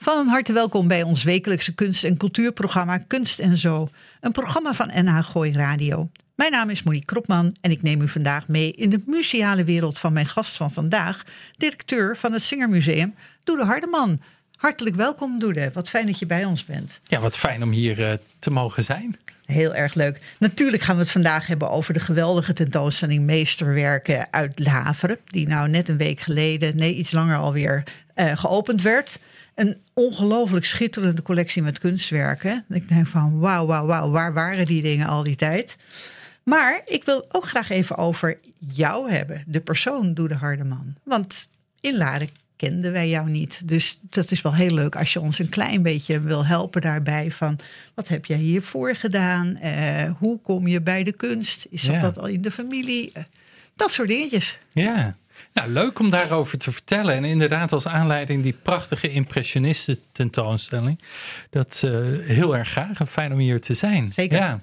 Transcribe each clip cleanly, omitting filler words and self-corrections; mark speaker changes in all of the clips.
Speaker 1: Van harte welkom bij ons wekelijkse kunst- en cultuurprogramma Kunst en Zo. Een programma van NH Gooi Radio. Mijn naam is Monique Kropman en ik neem u vandaag mee in de museale wereld van mijn gast van vandaag, directeur van het Singermuseum, Doede Hardeman. Hartelijk welkom, Doede. Wat fijn dat je bij ons bent.
Speaker 2: Ja, wat fijn om hier te mogen zijn.
Speaker 1: Heel erg leuk. Natuurlijk gaan we het vandaag hebben over de geweldige tentoonstelling Meesterwerken uit Laveren, die nou net een week geleden, iets langer alweer, geopend werd. Een ongelooflijk schitterende collectie met kunstwerken. Ik denk van wauw, waar waren die dingen al die tijd? Maar ik wil ook graag even over jou hebben, de persoon Doede Hardeman. Want in Laren kenden wij jou niet. Dus dat is wel heel leuk als je ons een klein beetje wil helpen daarbij van wat heb jij hiervoor gedaan? Hoe kom je bij de kunst? Is dat al in de familie? Dat soort dingetjes.
Speaker 2: Ja. Nou, leuk om daarover te vertellen. En inderdaad als aanleiding die prachtige impressionisten tentoonstelling. Dat heel erg graag en fijn om hier te zijn.
Speaker 1: Zeker.
Speaker 2: Ja.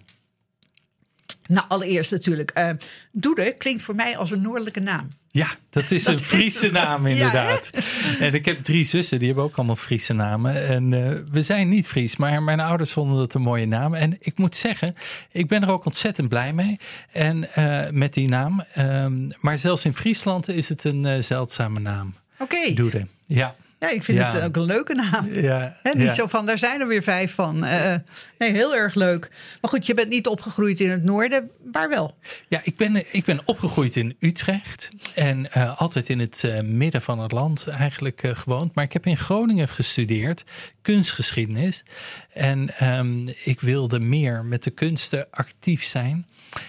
Speaker 1: Nou, allereerst natuurlijk. Doede klinkt voor mij als een noordelijke naam.
Speaker 2: Ja, dat is een Friese naam inderdaad. Ja, en ik heb 3 zussen, die hebben ook allemaal Friese namen. En we zijn niet Fries, maar mijn ouders vonden dat een mooie naam. En ik moet zeggen, ik ben er ook ontzettend blij mee. En met die naam. Maar zelfs in Friesland is het een zeldzame naam.
Speaker 1: Oké.
Speaker 2: Doede, ja.
Speaker 1: Ja, ik vind het ook een leuke naam.
Speaker 2: Ja,
Speaker 1: niet zo van, daar zijn er weer 5 van. Nee, heel erg leuk. Maar goed, je bent niet opgegroeid in het noorden. Waar wel?
Speaker 2: Ja, ik ben opgegroeid in Utrecht. En altijd in het midden van het land eigenlijk gewoond. Maar ik heb in Groningen gestudeerd. Kunstgeschiedenis. En ik wilde meer met de kunsten actief zijn.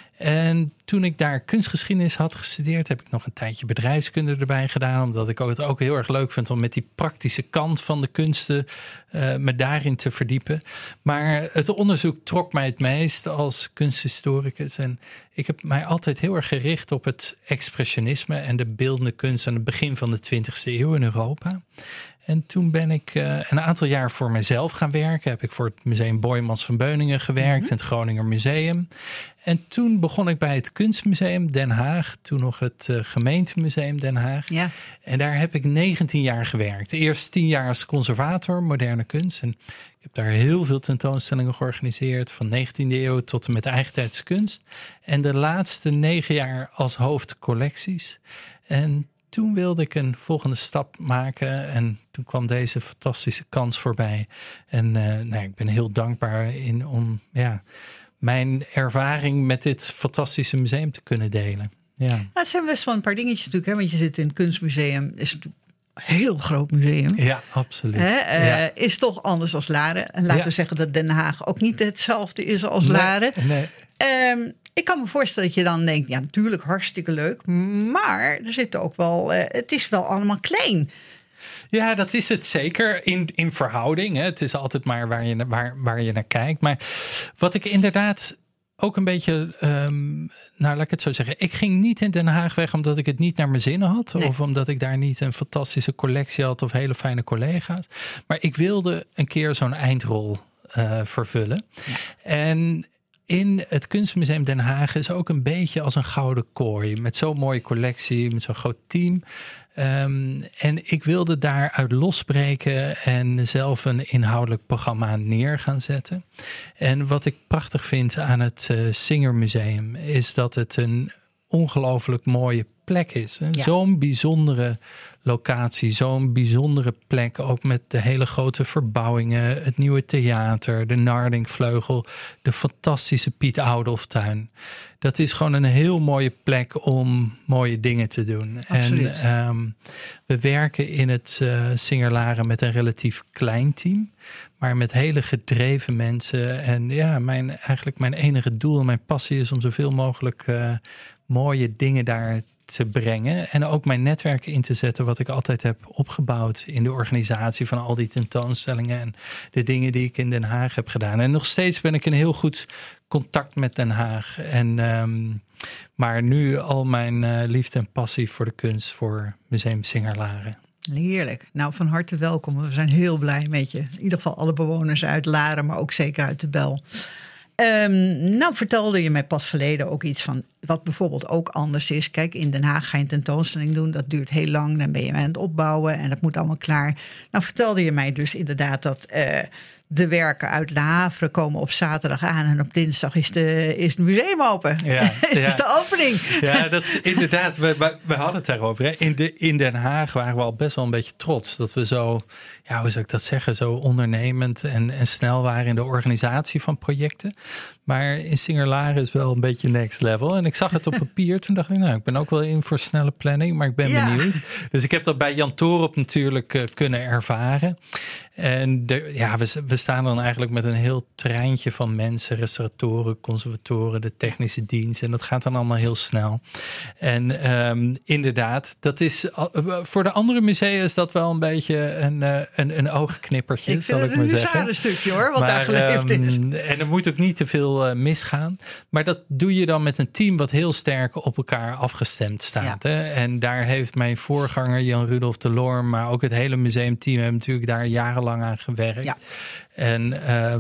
Speaker 2: En toen ik daar kunstgeschiedenis had gestudeerd, heb ik nog een tijdje bedrijfskunde erbij gedaan. Omdat ik het ook heel erg leuk vind om met die praktische kant van de kunsten me daarin te verdiepen. Maar het onderzoek trok mij het meest als kunsthistoricus. En ik heb mij altijd heel erg gericht op het expressionisme en de beeldende kunst aan het begin van de 20e eeuw in Europa. En toen ben ik een aantal jaar voor mezelf gaan werken. Heb ik voor het Museum Boijmans van Beuningen gewerkt, en het Groninger Museum. En toen begon ik bij het Kunstmuseum Den Haag. Toen nog het Gemeentemuseum Den Haag. Ja. En daar heb ik 19 jaar gewerkt. Eerst 10 jaar als conservator moderne kunst. En ik heb daar heel veel tentoonstellingen georganiseerd. Van 19e eeuw tot en met eigentijds kunst. En de laatste 9 jaar als hoofd collecties. En toen wilde ik een volgende stap maken en toen kwam deze fantastische kans voorbij. En ik ben heel dankbaar om mijn ervaring met dit fantastische museum te kunnen delen. Ja.
Speaker 1: Het zijn best wel een paar dingetjes natuurlijk, hè? Want je zit in het kunstmuseum, is natuurlijk een heel groot museum.
Speaker 2: Ja, absoluut.
Speaker 1: Is toch anders als Laren. En laten we zeggen dat Den Haag ook niet hetzelfde is als Laren.
Speaker 2: Nee.
Speaker 1: Ik kan me voorstellen dat je dan denkt, ja, natuurlijk hartstikke leuk. Maar er zit ook wel, het is wel allemaal klein.
Speaker 2: Ja, dat is het zeker in verhouding. Hè. Het is altijd maar waar je naar kijkt. Maar wat ik inderdaad ook een beetje, laat ik het zo zeggen. Ik ging niet in Den Haag weg omdat ik het niet naar mijn zin had. Nee. Of omdat ik daar niet een fantastische collectie had of hele fijne collega's. Maar ik wilde een keer zo'n eindrol vervullen. Ja. En in het Kunstmuseum Den Haag is ook een beetje als een gouden kooi. Met zo'n mooie collectie, met zo'n groot team. En ik wilde daaruit losbreken en zelf een inhoudelijk programma neer gaan zetten. En wat ik prachtig vind aan het Singermuseum is dat het een ongelooflijk mooie plek is. Ja. Zo'n bijzondere locatie, zo'n bijzondere plek. Ook met de hele grote verbouwingen, het nieuwe theater, de Nardingvleugel, de fantastische Piet Oudolftuin. Dat is gewoon een heel mooie plek om mooie dingen te doen.
Speaker 1: Absoluut.
Speaker 2: En we werken in het Singerlaren met een relatief klein team, maar met hele gedreven mensen. En ja, mijn enige doel en mijn passie is om zoveel mogelijk mooie dingen daar te brengen. En ook mijn netwerk in te zetten wat ik altijd heb opgebouwd in de organisatie van al die tentoonstellingen en de dingen die ik in Den Haag heb gedaan. En nog steeds ben ik in heel goed contact met Den Haag. Maar nu al mijn liefde en passie voor de kunst voor Museum Singerlaren.
Speaker 1: Heerlijk. Nou, van harte welkom. We zijn heel blij met je. In ieder geval alle bewoners uit Laren, maar ook zeker uit de Bel. Nou vertelde je mij pas geleden ook iets van wat bijvoorbeeld ook anders is. Kijk, in Den Haag ga je een tentoonstelling doen. Dat duurt heel lang. Dan ben je aan het opbouwen en dat moet allemaal klaar. Nou vertelde je mij dus inderdaad dat de werken uit Le Havre komen op zaterdag aan. En op dinsdag is het museum open.
Speaker 2: Ja,
Speaker 1: is de opening.
Speaker 2: Ja, dat is inderdaad. We hadden het daarover. Hè. In Den Haag waren we al best wel een beetje trots. Dat we zo, ja, hoe zou ik dat zeggen? Zo ondernemend en snel waren in de organisatie van projecten. Maar in Singer-Laren is wel een beetje next level. En ik zag het op papier. Toen dacht ik, nou, ik ben ook wel in voor snelle planning. Maar ik ben benieuwd. Dus ik heb dat bij Jan Torup natuurlijk kunnen ervaren. En we staan dan eigenlijk met een heel treintje van mensen. Restauratoren, conservatoren, de technische dienst. En dat gaat dan allemaal heel snel. En inderdaad, dat is voor de andere musea is dat wel een beetje een oogknippertje, zal ik maar zeggen.
Speaker 1: Ik vind het een stukje hoor, wat daar geleverd is.
Speaker 2: En er moet ook niet te veel misgaan. Maar dat doe je dan met een team wat heel sterk op elkaar afgestemd staat. Ja. Hè? En daar heeft mijn voorganger Jan Rudolf de Loorm, maar ook het hele museumteam hebben natuurlijk daar jarenlang aan gewerkt. Ja. En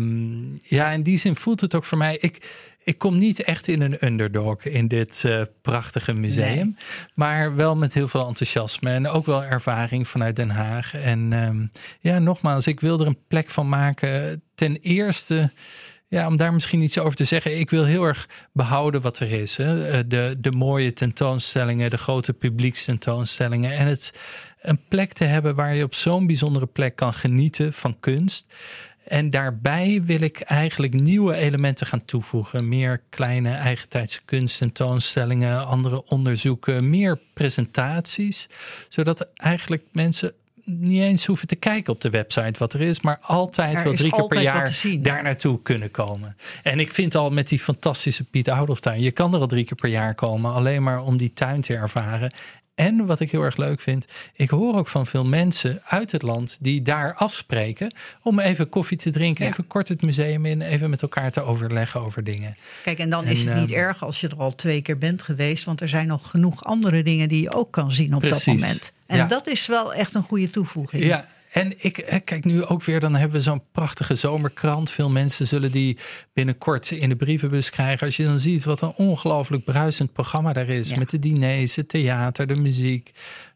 Speaker 2: in die zin voelt het ook voor mij. Ik kom niet echt in een underdog in dit prachtige museum. Nee. Maar wel met heel veel enthousiasme. En ook wel ervaring vanuit Den Haag. En nogmaals, ik wil er een plek van maken. Ten eerste, om daar misschien iets over te zeggen. Ik wil heel erg behouden wat er is. Hè? De mooie tentoonstellingen, de grote publiekstentoonstellingen. En een plek te hebben waar je op zo'n bijzondere plek kan genieten van kunst. En daarbij wil ik eigenlijk nieuwe elementen gaan toevoegen. Meer kleine eigentijdse kunst, tentoonstellingen, andere onderzoeken, meer presentaties. Zodat eigenlijk mensen niet eens hoeven te kijken op de website wat er is, maar altijd wel 3 keer per jaar daar naartoe kunnen komen. En ik vind al met die fantastische Piet Oudolftuin, je kan er al 3 keer per jaar komen, alleen maar om die tuin te ervaren. En wat ik heel erg leuk vind, ik hoor ook van veel mensen uit het land die daar afspreken om even koffie te drinken, even kort het museum in, even met elkaar te overleggen over dingen.
Speaker 1: Kijk, en dan is het niet erg als je er al 2 keer bent geweest, want er zijn nog genoeg andere dingen die je ook kan zien op dat moment. En dat is wel echt een goede toevoeging.
Speaker 2: Ja. En ik kijk nu ook weer, dan hebben we zo'n prachtige zomerkrant. Veel mensen zullen die binnenkort in de brievenbus krijgen. Als je dan ziet wat een ongelooflijk bruisend programma daar is. Ja. Met de diners, het theater, de muziek.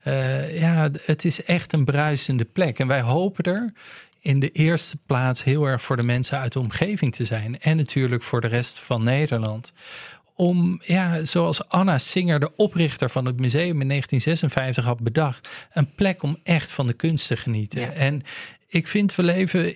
Speaker 2: Het is echt een bruisende plek. En wij hopen er in de eerste plaats heel erg voor de mensen uit de omgeving te zijn. En natuurlijk voor de rest van Nederland. Om, zoals Anna Singer, de oprichter van het museum in 1956 had bedacht, een plek om echt van de kunst te genieten. Ja. En ik vind we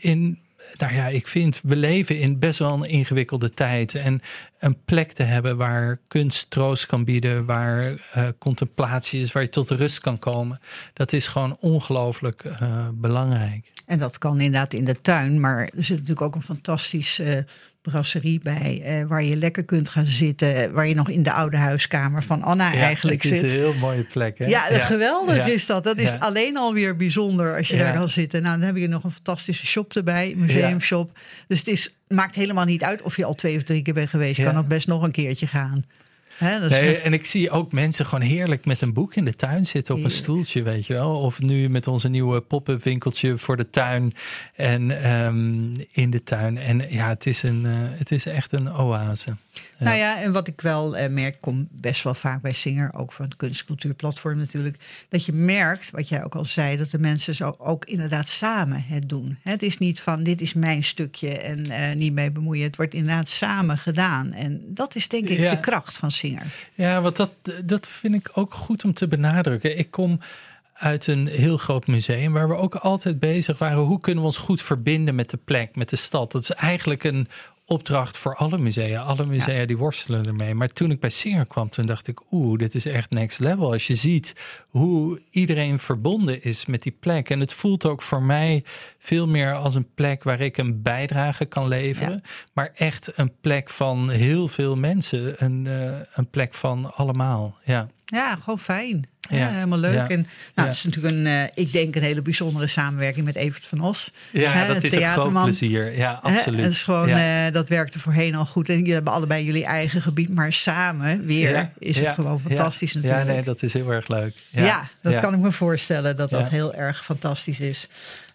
Speaker 2: leven in best wel een ingewikkelde tijd. En een plek te hebben waar kunst troost kan bieden, waar contemplatie is, waar je tot rust kan komen. Dat is gewoon ongelooflijk belangrijk.
Speaker 1: En dat kan inderdaad in de tuin, maar er zit natuurlijk ook een fantastische brasserie bij, waar je lekker kunt gaan zitten, waar je nog in de oude huiskamer van Anna eigenlijk zit.
Speaker 2: Het is een heel mooie plek, hè?
Speaker 1: Ja, geweldig is dat. Dat is alleen alweer bijzonder als je daar kan zitten. Nou, dan heb je nog een fantastische shop erbij, museumshop. Dus het maakt helemaal niet uit of je al 2 of 3 keer bent geweest. Je kan ook best nog een keertje gaan.
Speaker 2: En ik zie ook mensen gewoon heerlijk met een boek in de tuin zitten op een stoeltje, weet je wel. Of nu met onze nieuwe pop-up winkeltje voor de tuin en in de tuin. En het is echt een oase. Ja.
Speaker 1: Nou ja, en wat ik wel merk, kom best wel vaak bij Singer, ook van het kunstcultuurplatform natuurlijk, dat je merkt, wat jij ook al zei, dat de mensen zo ook inderdaad samen het doen. Het is niet van, dit is mijn stukje en niet mee bemoeien. Het wordt inderdaad samen gedaan. En dat is denk ik de kracht van Singer.
Speaker 2: Ja, want dat vind ik ook goed om te benadrukken. Ik kom uit een heel groot museum waar we ook altijd bezig waren. Hoe kunnen we ons goed verbinden met de plek, met de stad? Dat is eigenlijk een opdracht voor alle musea. Alle musea die worstelen ermee. Maar toen ik bij Singer kwam, toen dacht ik, dit is echt next level. Als je ziet hoe iedereen verbonden is met die plek. En het voelt ook voor mij veel meer als een plek waar ik een bijdrage kan leveren. Ja. Maar echt een plek van heel veel mensen. Een plek van allemaal.
Speaker 1: Ja, gewoon fijn. Ja, helemaal leuk. Ja. En het is natuurlijk ik denk een hele bijzondere samenwerking met Evert van Os.
Speaker 2: Ja, dat is een groot plezier. Ja, absoluut.
Speaker 1: Het is gewoon, dat werkte voorheen al goed. En jullie hebben allebei jullie eigen gebied, maar samen weer is het gewoon fantastisch natuurlijk.
Speaker 2: Ja, nee, dat is heel erg leuk.
Speaker 1: Dat kan ik me voorstellen dat heel erg fantastisch is.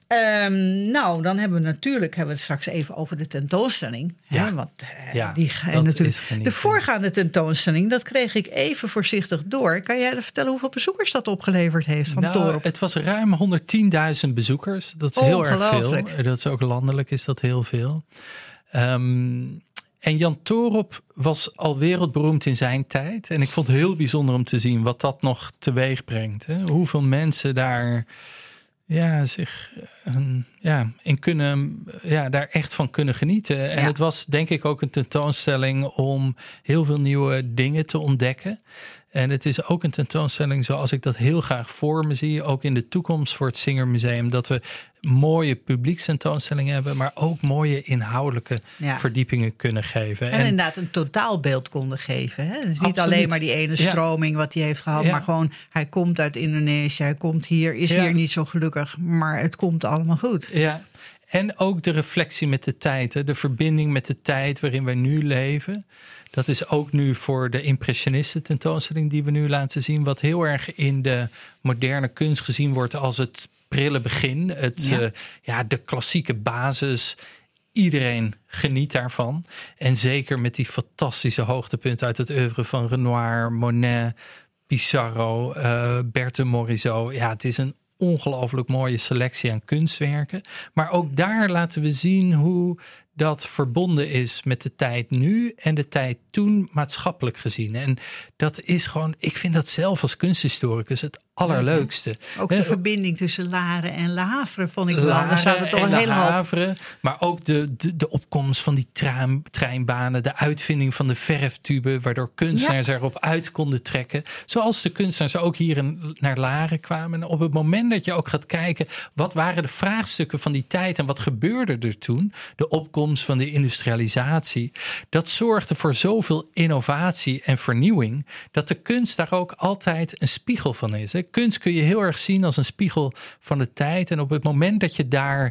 Speaker 1: Dan hebben we het straks even over de tentoonstelling.
Speaker 2: Ja.
Speaker 1: Hè, want
Speaker 2: die
Speaker 1: dat natuurlijk. De voorgaande tentoonstelling, dat kreeg ik even voorzichtig door. Kan jij vertellen hoeveel bezoekers dat opgeleverd heeft van Toorop?
Speaker 2: Het was ruim 110.000 bezoekers. Dat is heel erg veel. Dat is ook landelijk, is dat heel veel. En Jan Toorop was al wereldberoemd in zijn tijd. En ik vond het heel bijzonder om te zien wat dat nog teweeg brengt. Hè? Hoeveel mensen daar zich in kunnen, daar echt van kunnen genieten. En het was denk ik ook een tentoonstelling om heel veel nieuwe dingen te ontdekken. En het is ook een tentoonstelling zoals ik dat heel graag voor me zie. Ook in de toekomst voor het Singermuseum. Dat we mooie publiekstentoonstellingen hebben. Maar ook mooie inhoudelijke verdiepingen kunnen geven.
Speaker 1: En inderdaad een totaalbeeld konden geven. Hè? Dus niet
Speaker 2: absoluut.
Speaker 1: alleen maar die ene stroming wat hij heeft gehad. Maar gewoon hij komt uit Indonesië. Hij komt hier, is hier niet zo gelukkig. Maar het komt allemaal goed.
Speaker 2: Ja. En ook de reflectie met de tijd. Hè? De verbinding met de tijd waarin wij nu leven. Dat is ook nu voor de impressionisten tentoonstelling die we nu laten zien. Wat heel erg in de moderne kunst gezien wordt als het prille begin. De klassieke basis. Iedereen geniet daarvan. En zeker met die fantastische hoogtepunten uit het oeuvre van Renoir, Monet, Pissarro, Berthe Morisot. Ja, het is een ongelooflijk mooie selectie aan kunstwerken. Maar ook daar laten we zien hoe dat verbonden is met de tijd nu en de tijd toen maatschappelijk gezien. En dat is gewoon, ik vind dat zelf als kunsthistoricus het allerleukste.
Speaker 1: Ook de verbinding tussen Laren en Le Havre vond ik wel. Daar zaten toch een hele hoop.
Speaker 2: Maar ook de opkomst van die treinbanen, de uitvinding van de verftube, waardoor kunstenaars erop uit konden trekken. Zoals de kunstenaars ook hier naar Laren kwamen. En op het moment dat je ook gaat kijken, wat waren de vraagstukken van die tijd en wat gebeurde er toen? De opkomst van de industrialisatie. Dat zorgde voor zoveel innovatie en vernieuwing, dat de kunst daar ook altijd een spiegel van is. Hè? Kunst kun je heel erg zien als een spiegel van de tijd. En op het moment dat je daar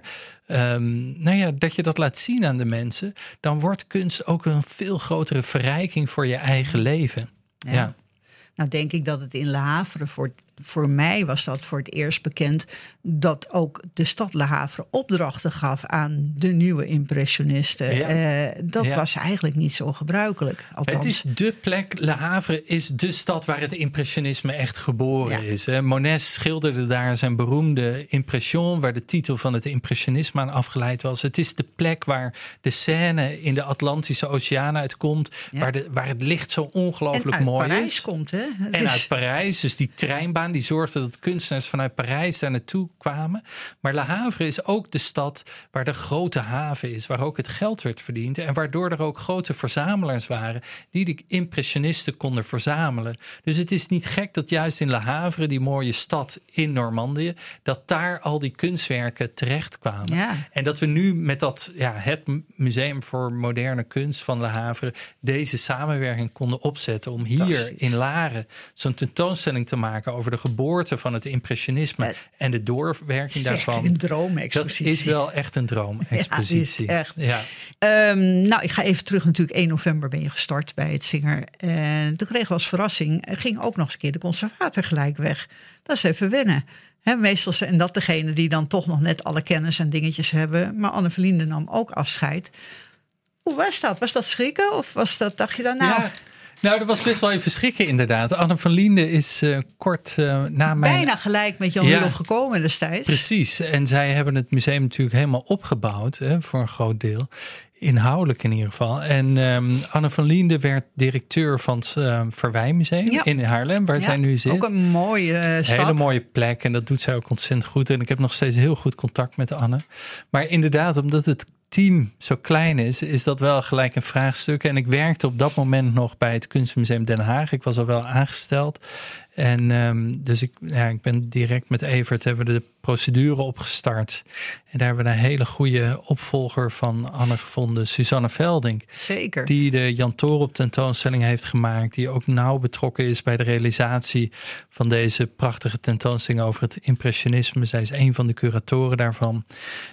Speaker 2: dat je dat laat zien aan de mensen, dan wordt kunst ook een veel grotere verrijking voor je eigen leven. Ja.
Speaker 1: Nou denk ik dat het in Le Havre, voor mij was dat voor het eerst bekend, dat ook de stad Le Havre opdrachten gaf aan de nieuwe impressionisten. Dat was eigenlijk niet zo gebruikelijk. Althans.
Speaker 2: Het is de plek, Le Havre is de stad waar het impressionisme echt geboren is. Monet schilderde daar zijn beroemde Impression, waar de titel van het impressionisme aan afgeleid was. Het is de plek waar de Seine in de Atlantische Oceaan uitkomt, waar het licht zo ongelooflijk mooi is.
Speaker 1: En uit Parijs komt, hè?
Speaker 2: Uit Parijs, dus die treinbaan die zorgde dat kunstenaars vanuit Parijs daar naartoe kwamen. Maar Le Havre is ook de stad waar de grote haven is, waar ook het geld werd verdiend en waardoor er ook grote verzamelaars waren die de impressionisten konden verzamelen. Dus het is niet gek dat juist in Le Havre, die mooie stad in Normandië, dat daar al die kunstwerken terechtkwamen. Ja. En dat we nu met dat het Museum voor Moderne Kunst van Le Havre deze samenwerking konden opzetten om hier in Laren zo'n tentoonstelling te maken over de geboorte van het impressionisme en de doorwerking daarvan.
Speaker 1: Een droomexpositie.
Speaker 2: Dat is wel echt een droomexpositie.
Speaker 1: Ja, is echt. Ik ga even terug. Natuurlijk 1 november ben je gestart bij het Singer. En toen kregen we als verrassing, ging ook nog eens een keer de conservator gelijk weg. Dat is even wennen. Meestal zijn dat degene die dan toch nog net alle kennis en dingetjes hebben. Maar Anne Verlinde nam ook afscheid. Hoe was dat? Was dat schrikken? Of dacht je dan nou...
Speaker 2: Ja. Nou, dat was best wel even schrikken inderdaad. Anne van Linde is kort na mijn...
Speaker 1: Bijna gelijk met Jan Rudolph gekomen destijds.
Speaker 2: Precies. En zij hebben het museum natuurlijk helemaal opgebouwd, voor een groot deel. Inhoudelijk in ieder geval. En Anne van Linde werd directeur van het Verwijmuseum in Haarlem, waar zij nu zit.
Speaker 1: Ook een mooie stad.
Speaker 2: Een hele mooie plek en dat doet zij ook ontzettend goed. En ik heb nog steeds heel goed contact met Anne. Maar inderdaad, omdat het team zo klein is dat wel gelijk een vraagstuk. En ik werkte op dat moment nog bij het Kunstmuseum Den Haag. Ik was al wel aangesteld. En dus ik ben direct met Evert hebben we de procedure opgestart. En daar hebben we een hele goede opvolger van Anne gevonden, Suzanne Veldink.
Speaker 1: Zeker.
Speaker 2: Die de Jan Toorop tentoonstelling heeft gemaakt. Die ook nauw betrokken is bij de realisatie van deze prachtige tentoonstelling over het impressionisme. Zij is een van de curatoren daarvan.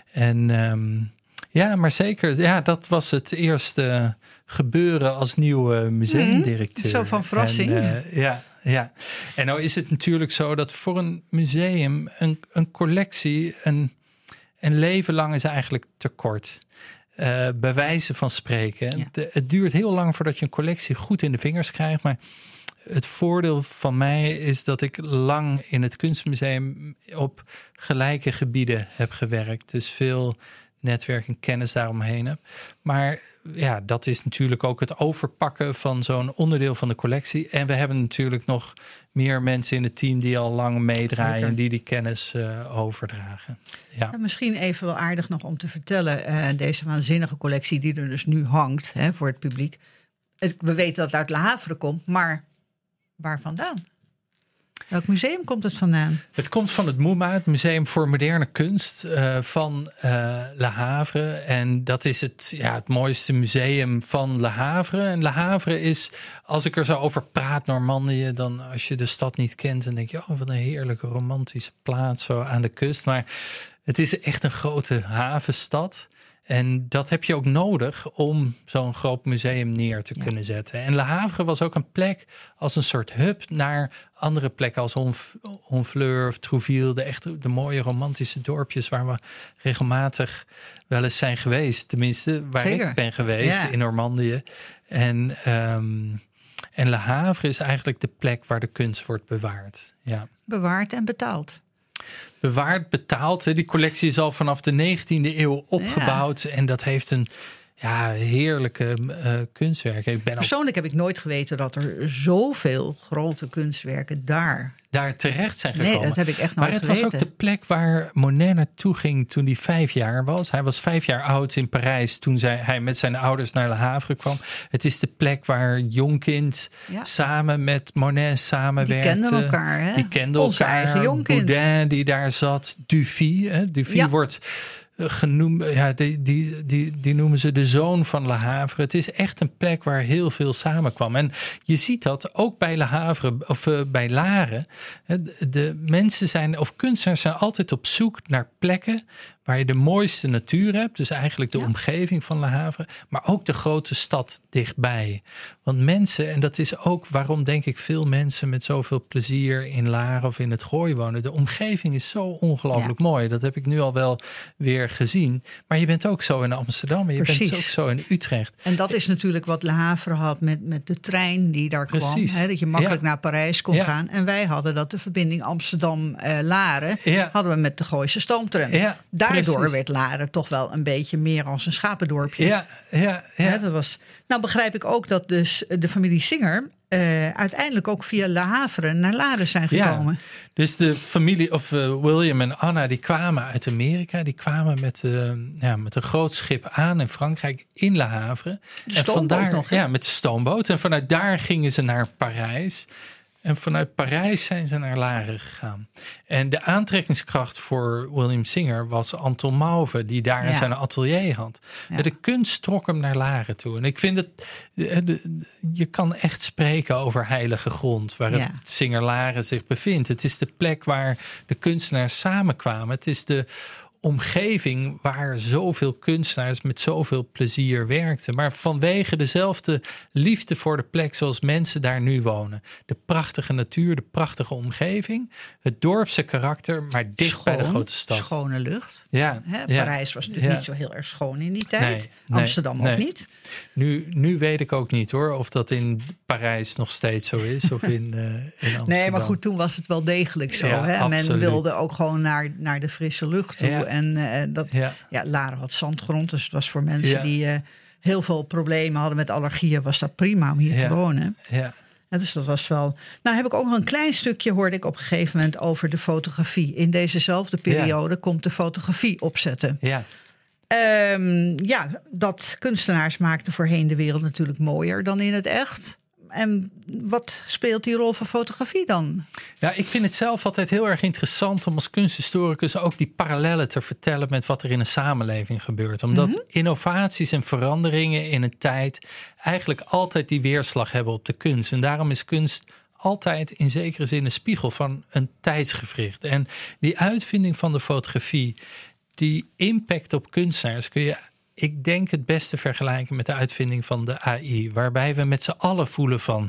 Speaker 2: En maar zeker. Ja, dat was het eerste gebeuren als nieuwe museumdirecteur.
Speaker 1: Zo van verrassing.
Speaker 2: Ja. En nou is het natuurlijk zo dat voor een museum een collectie En leven lang is eigenlijk te kort. Bij wijze van spreken. Ja. Het duurt heel lang voordat je een collectie goed in de vingers krijgt. Maar het voordeel van mij is dat ik lang in het Kunstmuseum op gelijke gebieden heb gewerkt. Dus veel netwerk en kennis daaromheen heb. Maar ja, dat is natuurlijk ook het overpakken van zo'n onderdeel van de collectie. En we hebben natuurlijk nog meer mensen in het team die al lang meedraaien en die kennis overdragen. Ja.
Speaker 1: Ja, misschien even wel aardig nog om te vertellen. Deze waanzinnige collectie die er dus nu hangt voor het publiek. We weten dat het uit Le Havre komt, maar waar vandaan? Welk museum komt het vandaan?
Speaker 2: Het komt van het MoMA, het Museum voor Moderne Kunst van Le Havre. En dat is het mooiste museum van Le Havre. En Le Havre is, als ik er zo over praat, Normandië, dan als je de stad niet kent, dan denk je, wat een heerlijke romantische plaats zo aan de kust. Maar het is echt een grote havenstad. En dat heb je ook nodig om zo'n groot museum neer te kunnen zetten. En Le Havre was ook een plek als een soort hub naar andere plekken als Honfleur of Trouville. De mooie romantische dorpjes waar we regelmatig wel eens zijn geweest. Tenminste, waar ik ben geweest in Normandië. En Le Havre is eigenlijk de plek waar de kunst wordt bewaard. Ja.
Speaker 1: Bewaard en betaald.
Speaker 2: Bewaard, betaald. Die collectie is al vanaf de 19e eeuw opgebouwd. Ja. En dat heeft een heerlijke kunstwerken.
Speaker 1: Persoonlijk heb ik nooit geweten dat er zoveel grote kunstwerken daar
Speaker 2: terecht zijn gekomen.
Speaker 1: Nee, dat heb ik echt nooit geweten.
Speaker 2: Maar het was ook de plek waar Monet naartoe ging toen hij 5 jaar was. Hij was 5 jaar oud in Parijs toen hij met zijn ouders naar Le Havre kwam. Het is de plek waar Jonkind samen met Monet samenwerkte.
Speaker 1: Die kenden elkaar, hè?
Speaker 2: Die kenden
Speaker 1: Onze
Speaker 2: elkaar.
Speaker 1: Eigen Jonkind.
Speaker 2: Boudin die daar zat. Dufy. Dufy wordt genoemd, die noemen ze de zoon van Le Havre. Het is echt een plek waar heel veel samenkwam. En je ziet dat ook bij Le Havre of bij Laren. De mensen zijn, of kunstenaars zijn altijd op zoek naar plekken waar je de mooiste natuur hebt. Dus eigenlijk de omgeving van Le Havre. Maar ook de grote stad dichtbij. Want mensen, en dat is ook waarom denk ik veel mensen met zoveel plezier in Laren of in het Gooi wonen. De omgeving is zo ongelooflijk mooi. Dat heb ik nu al wel weer gezien. Maar je bent ook zo in Amsterdam. En je bent ook zo in Utrecht.
Speaker 1: En dat is natuurlijk wat Le Havre had met de trein die daar kwam. Hè, dat je makkelijk naar Parijs kon gaan. En wij hadden dat de verbinding Amsterdam-Laren hadden we met de Gooise stoomtram. Daardoor werd Laren toch wel een beetje meer als een schapendorpje. Ja, dat was. Nou begrijp ik ook dat dus de familie Singer uiteindelijk ook via Le Havre naar Laren zijn gekomen.
Speaker 2: Ja, dus de familie of William en Anna die kwamen uit Amerika. Die kwamen met een groot schip aan in Frankrijk in Le Havre.
Speaker 1: De stoomboot nog, hè?
Speaker 2: Ja, met de stoomboot. En vanuit daar gingen ze naar Parijs. En vanuit Parijs zijn ze naar Laren gegaan. En de aantrekkingskracht voor William Singer was Anton Mauve, die daar zijn atelier had. Ja. De kunst trok hem naar Laren toe. En ik vind het, je kan echt spreken over heilige grond, waar het Singer Laren zich bevindt. Het is de plek waar de kunstenaars samenkwamen. Het is de omgeving waar zoveel kunstenaars met zoveel plezier werkten. Maar vanwege dezelfde liefde voor de plek zoals mensen daar nu wonen. De prachtige natuur, de prachtige omgeving. Het dorpse karakter, maar dicht bij de grote stad.
Speaker 1: Schone lucht.
Speaker 2: Ja,
Speaker 1: Parijs was natuurlijk niet zo heel erg schoon in die tijd. Amsterdam ook niet.
Speaker 2: Nu weet ik ook niet hoor, of dat in Parijs nog steeds zo is. Of in Amsterdam.
Speaker 1: Nee, maar goed, toen was het wel degelijk zo. Hè? Men wilde ook gewoon naar de frisse lucht toe. Ja. En Laren had zandgrond, dus het was voor mensen die heel veel problemen hadden met allergieën, was dat prima om hier te wonen. Ja, dus dat was wel. Nou heb ik ook nog een klein stukje, hoorde ik op een gegeven moment, over de fotografie. In dezezelfde periode komt de fotografie opzetten. Dat kunstenaars maakten voorheen de wereld natuurlijk mooier dan in het echt. En wat speelt die rol van fotografie dan?
Speaker 2: Ja, ik vind het zelf altijd heel erg interessant om als kunsthistoricus ook die parallellen te vertellen met wat er in een samenleving gebeurt. Omdat innovaties en veranderingen in een tijd eigenlijk altijd die weerslag hebben op de kunst. En daarom is kunst altijd in zekere zin een spiegel van een tijdsgewricht. En die uitvinding van de fotografie, die impact op kunstenaars kun je, ik denk, het beste vergelijken met de uitvinding van de AI. Waarbij we met z'n allen voelen van,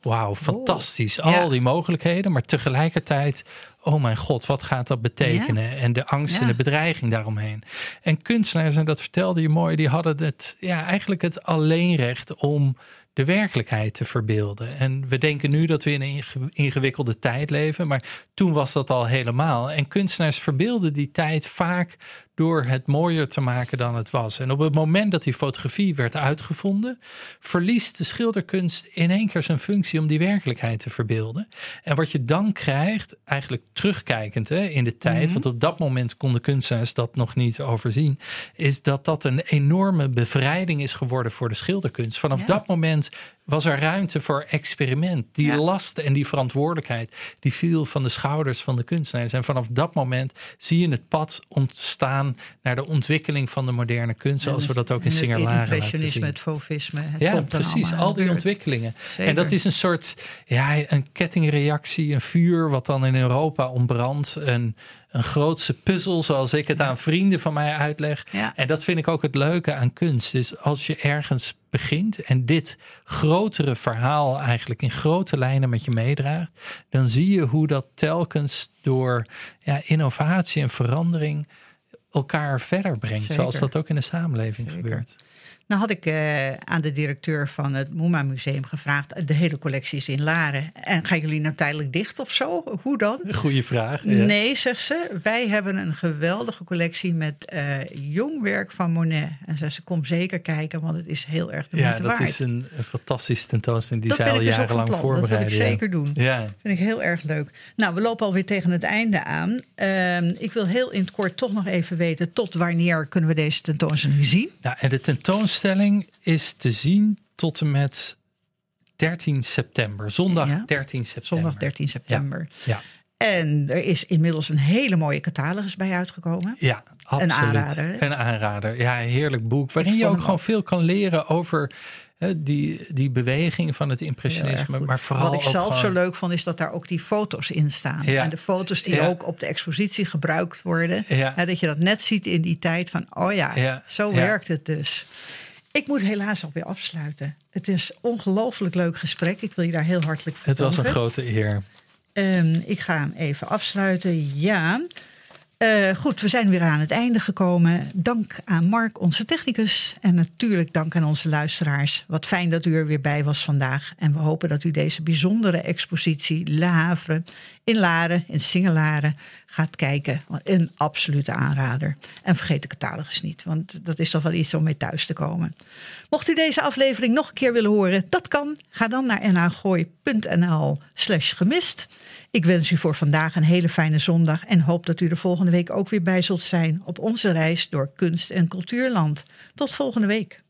Speaker 2: wauw, fantastisch. Al die mogelijkheden, maar tegelijkertijd, oh mijn god, wat gaat dat betekenen? Ja. En de angst en de bedreiging daaromheen. En kunstenaars, en dat vertelde je mooi, die hadden eigenlijk het alleenrecht om de werkelijkheid te verbeelden. En we denken nu dat we in een ingewikkelde tijd leven, maar toen was dat al helemaal. En kunstenaars verbeelden die tijd vaak door het mooier te maken dan het was. En op het moment dat die fotografie werd uitgevonden, verliest de schilderkunst in één keer zijn functie om die werkelijkheid te verbeelden. En wat je dan krijgt, eigenlijk terugkijkend in de tijd, want op dat moment konden kunstenaars dat nog niet overzien, is dat een enorme bevrijding is geworden voor de schilderkunst. Vanaf dat moment was er ruimte voor experiment. Die last en die verantwoordelijkheid, die viel van de schouders van de kunstenaars. En vanaf dat moment zie je het pad ontstaan naar de ontwikkeling van de moderne kunst, zoals we dat ook in Singer-Laren laten zien.
Speaker 1: Het impressionisme, het fauvisme, het
Speaker 2: ja,
Speaker 1: komt
Speaker 2: precies, al die ontwikkelingen.
Speaker 1: Zeker.
Speaker 2: En dat is een soort, een kettingreactie, een vuur wat dan in Europa ontbrandt. Een grootse puzzel, zoals ik het aan vrienden van mij uitleg. Ja. En dat vind ik ook het leuke aan kunst. Is als je ergens begint en dit grotere verhaal eigenlijk in grote lijnen met je meedraagt, dan zie je hoe dat telkens door innovatie en verandering elkaar verder brengt. Zeker. Zoals dat ook in de samenleving gebeurt.
Speaker 1: Nou had ik aan de directeur van het MoMA Museum gevraagd, de hele collectie is in Laren. En gaan jullie nou tijdelijk dicht of zo? Hoe dan?
Speaker 2: Goeie vraag. Ja.
Speaker 1: Nee, zegt ze. Wij hebben een geweldige collectie met jong werk van Monet. En ze kom zeker kijken, want het is heel erg de moeite waard.
Speaker 2: Ja, dat is een fantastische tentoonstelling die zij al jarenlang voorbereiden.
Speaker 1: Dat wil ik zeker doen.
Speaker 2: Ja.
Speaker 1: Vind ik heel erg leuk. Nou, we lopen alweer tegen het einde aan. Ik wil heel in het kort toch nog even weten, tot wanneer kunnen we deze tentoonstelling zien?
Speaker 2: Ja, en de tentoonstelling is te zien tot en met 13 september. Zondag 13 september.
Speaker 1: Zondag 13 september.
Speaker 2: Ja.
Speaker 1: En er is inmiddels een hele mooie catalogus bij uitgekomen.
Speaker 2: Ja, absoluut.
Speaker 1: Een aanrader.
Speaker 2: Een aanrader. Ja, een heerlijk boek. Waarin je ook gewoon veel kan leren over die beweging van het impressionisme. Maar vooral
Speaker 1: wat ik zelf zo leuk vond, is dat daar ook die foto's in staan. Ja. En de foto's die ook op de expositie gebruikt worden. Ja. Dat je dat net ziet in die tijd van, zo werkt het dus. Ik moet helaas alweer afsluiten. Het is een ongelooflijk leuk gesprek. Ik wil je daar heel hartelijk voor danken.
Speaker 2: Het was een grote eer.
Speaker 1: Ik ga hem even afsluiten. Ja. Goed, we zijn weer aan het einde gekomen. Dank aan Mark, onze technicus. En natuurlijk dank aan onze luisteraars. Wat fijn dat u er weer bij was vandaag. En we hopen dat u deze bijzondere expositie Le Havre in Laren, in Singer-Laren, gaat kijken. Een absolute aanrader. En vergeet de catalogus niet, want dat is toch wel iets om mee thuis te komen. Mocht u deze aflevering nog een keer willen horen, dat kan. Ga dan naar nhgooi.nl/gemist. Ik wens u voor vandaag een hele fijne zondag en hoop dat u er volgende week ook weer bij zult zijn op onze reis door kunst- en cultuurland. Tot volgende week.